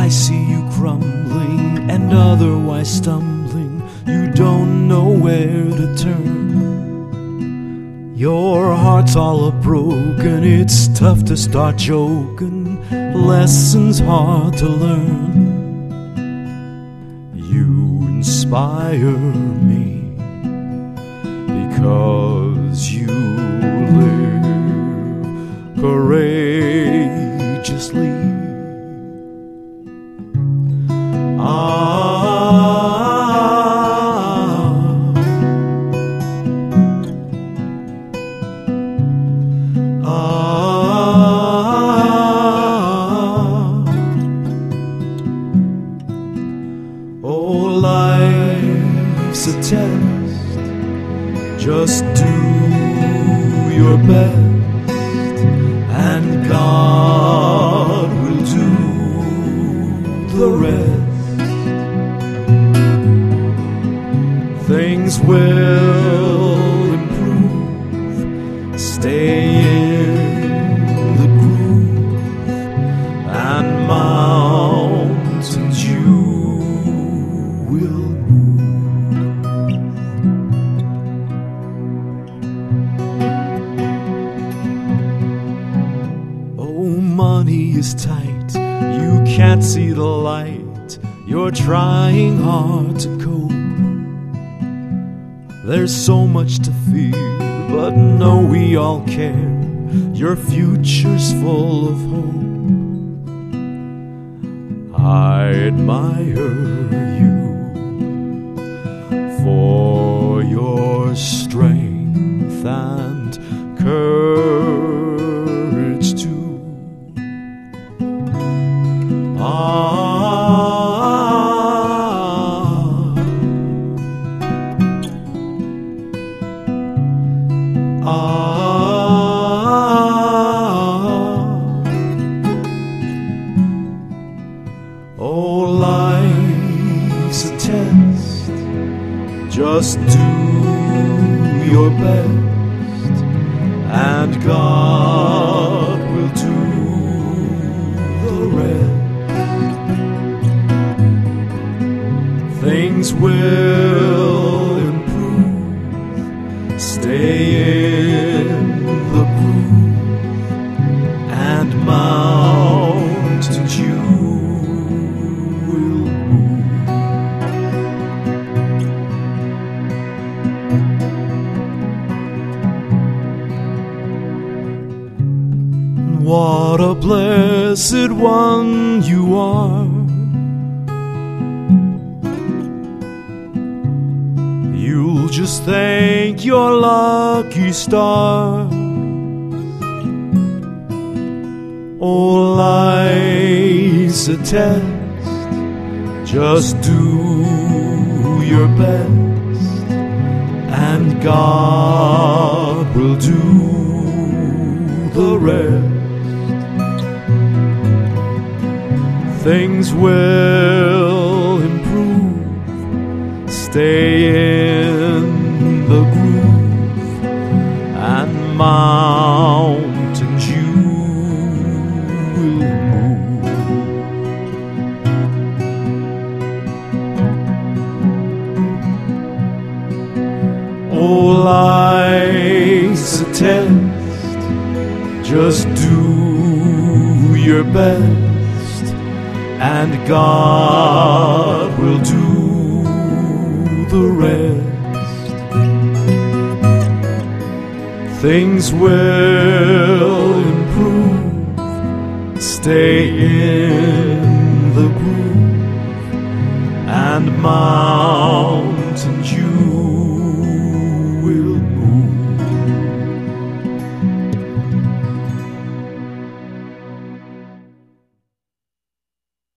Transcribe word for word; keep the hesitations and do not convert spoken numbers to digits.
I see you crumbling and otherwise stumbling. You don't know where to turn. Your heart's all broken, it's tough to start joking. Lessons hard to learn. You inspire me because you live courageously. Ah, ah, oh, life's a test. Just do your best, and God will do the rest. Things will improve. Stay in the groove, and mountains you will move. Oh, money is tight, you can't see the light. You're trying hard to cope. There's so much to fear, but no, we all care. Your future's full of hope. I admire you for your strength and courage too. Ah, oh, life's a test. Just do your best, and God will do the rest. Things will improve. Stay in the groove, and mountains you will move. What a blessed one you are. You'll just thank your lucky stars. Oh, life's a test. Just do your best, and God will do the rest. Things will improve. Stay in the groove, and mountains you will move. Oh, life's a test. Just do your best, and God will do the rest. Things will improve. Stay in the groove, and my